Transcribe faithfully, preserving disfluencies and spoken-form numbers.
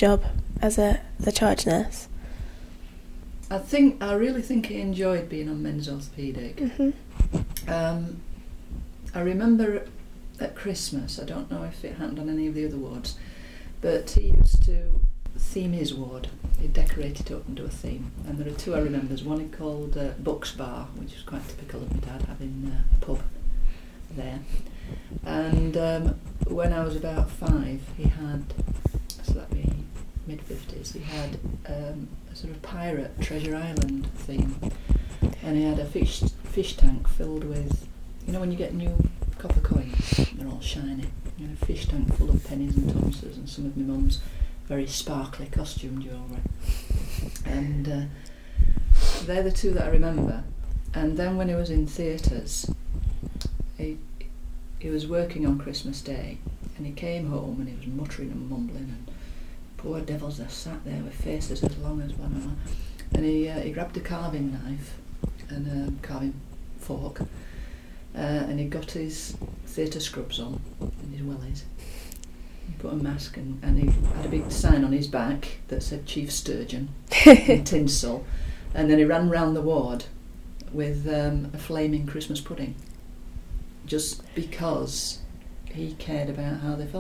job as a, as a charge nurse? I think I really think he enjoyed being on men's orthopaedic. Mm-hmm. Um, I remember at Christmas, I don't know if it happened on any of the other wards, but he used to theme his ward. He'd decorate it up and do a theme. And there are two I remember. There's one he called uh, Bucks Bar, which was quite typical of my dad, having uh, a pub there. And um, when I was about five, he had, so that'd be mid-fifties, he had um, a sort of pirate Treasure Island theme. And he had a fish fish tank filled with, you know when you get new copper coins, they're all shiny. You know, a fish tank full of pennies and tonses, and some of my mum's very sparkly costume jewellery. And uh, they're the two that I remember. And then when he was in theatres, he, he was working on Christmas Day, and he came home and he was muttering and mumbling, and poor devils, they sat there with faces as long as one another. And he, uh, he grabbed a carving knife and a carving fork, uh, and he got his theatre scrubs on and his wellies. He put a mask and, and he had a big sign on his back that said Chief Sturgeon in tinsel, and then he ran round the ward with um, a flaming Christmas pudding, just because he cared about how they felt.